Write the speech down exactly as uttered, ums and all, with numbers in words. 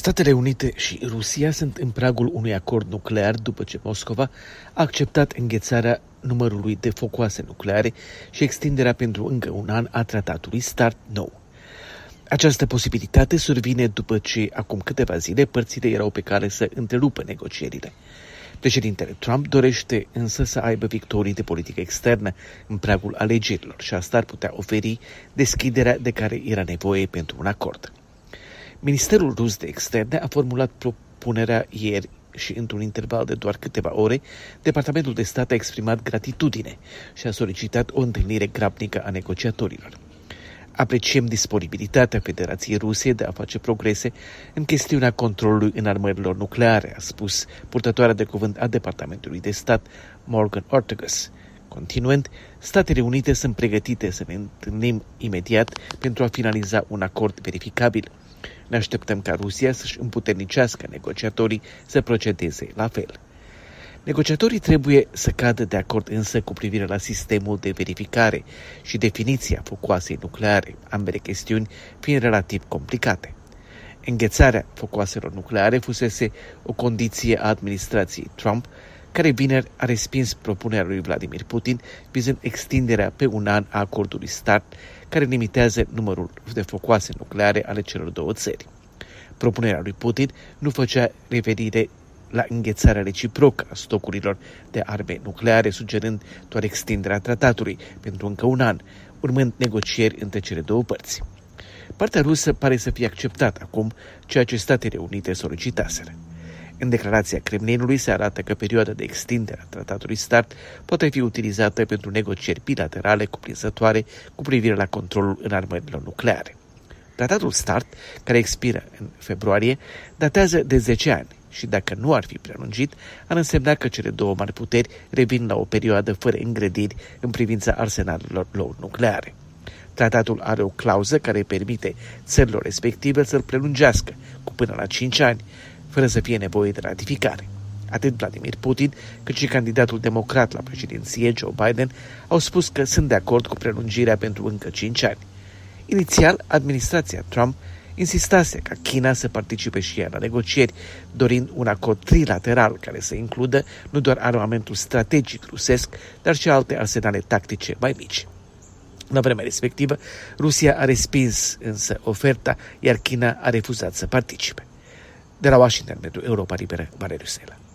Statele Unite și Rusia sunt în pragul unui acord nuclear după ce Moscova a acceptat înghețarea numărului de focoase nucleare și extinderea pentru încă un an a tratatului START nou. Această posibilitate survine după ce, acum câteva zile, părțile erau pe cale să întrerupă negocierile. Președintele Trump dorește însă să aibă victorii de politică externă în pragul alegerilor și asta ar putea oferi deschiderea de care era nevoie pentru un acord. Ministerul rus de externe a formulat propunerea ieri și într-un interval de doar câteva ore, Departamentul de Stat a exprimat gratitudine și a solicitat o întâlnire grabnică a negociatorilor. Apreciem disponibilitatea Federației Ruse de a face progrese în chestiunea controlului înarmărilor nucleare, a spus purtătoarea de cuvânt a Departamentului de Stat, Morgan Ortagus. Continuând, Statele Unite sunt pregătite să ne întâlnim imediat pentru a finaliza un acord verificabil. Ne așteptăm ca Rusia să-și împuternicească negociatorii să procedeze la fel. Negociatorii trebuie să cadă de acord însă cu privire la sistemul de verificare și definiția focoasei nucleare, ambele chestiuni fiind relativ complicate. Înghețarea focoaselor nucleare fusese o condiție a administrației Trump, care vineri a respins propunerea lui Vladimir Putin vizând extinderea pe un an a acordului START, care limitează numărul de focoase nucleare ale celor două țări. Propunerea lui Putin nu făcea referire la înghețarea reciprocă a stocurilor de arme nucleare, sugerând doar extinderea tratatului pentru încă un an, urmând negocieri între cele două părți. Partea rusă pare să fie acceptat acum ceea ce Statele Unite solicitaseră. În declarația Kremlinului se arată că perioada de extindere a tratatului START poate fi utilizată pentru negocieri bilaterale cuprinzătoare cu privire la controlul înarmărilor nucleare. Tratatul START, care expiră în februarie, datează de zece ani și dacă nu ar fi prelungit, ar însemna că cele două mari puteri revin la o perioadă fără îngrădiri în privința arsenalurilor lor nucleare. Tratatul are o clauză care permite țărilor respective să-l prelungească cu până la cinci ani, fără să fie nevoie de ratificare. Atât Vladimir Putin, cât și candidatul democrat la președinție, Joe Biden, au spus că sunt de acord cu prelungirea pentru încă cinci ani. Inițial, administrația Trump insistase ca China să participe și ea la negocieri, dorind un acord trilateral care să includă nu doar armamentul strategic rusesc, dar și alte arsenale tactice mai mici. La vremea respectivă, Rusia a respins însă oferta, iar China a refuzat să participe. De la Washington pentru Europa Liberă, Valeriu Sela.